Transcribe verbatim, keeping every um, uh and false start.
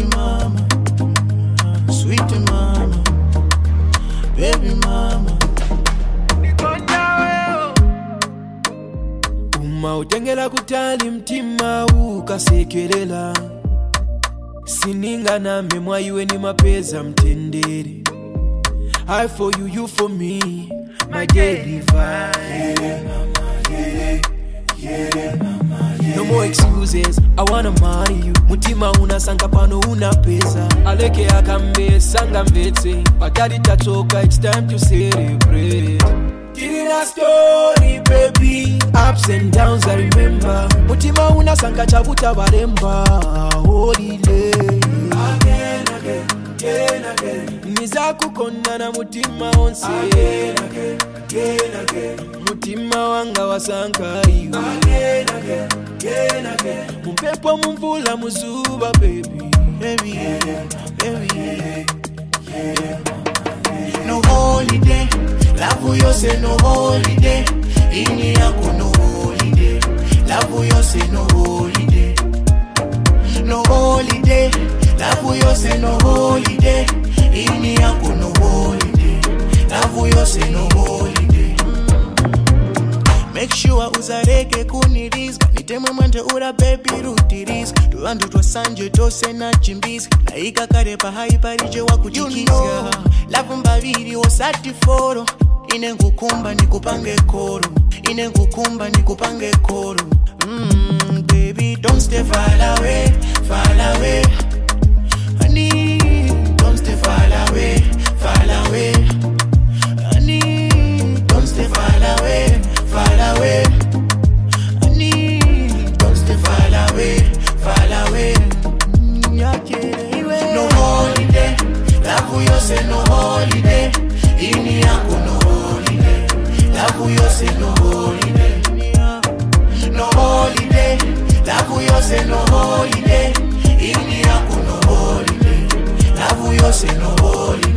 mama, sweet mama, baby mama. Uma utengela kutali mtima ukasekelela. Sininga na memwa iwe ni mapeza mtendere. I for you, you for me, my daily vibe. No more excuses, I wanna marry you. Mutima una sanka pano una pesa. Aleke akambe sanga mvetse. Pakari tatoka, it's time to celebrate. Telling a story, baby. Ups and downs, I remember. Mutima una sanka chabuta baremba. Holy day. Again, again, again, again. Nizaku kondana mutima onse. Again, again, again, again. Mutima wanga wasanka iwe. Again, again, again, again. Mumpepo mumvula muzuba, baby. Baby, yeah, baby, yeah, yeah. No holiday. Love you say no holiday. Ini yako no holiday. Love you say no holiday. No holiday. Love you say no holiday. Ini yako no holiday. Love you say no holiday. Make sure uzareke kuniriska. Niteme mwende ura baby rutiriska. Tuandu twa sanje tose na chimbiska. Laika karepa haiparije wa kuchikiska. You know, love mbaviri osati foro. Ine ngukumba nikupange koro. Ine ngukumba nikupange koro. Mmm, baby, don't stay far away, far away. Honey, don't stay far away, far away. Honey, don't stay far away, far away. Honey, don't stay far away, far away. No holiday, love you say no holiday. Ini yako no holiday, love you say no holiday. No holiday, love you say no holiday. Ini yako no holiday, love you say no holiday.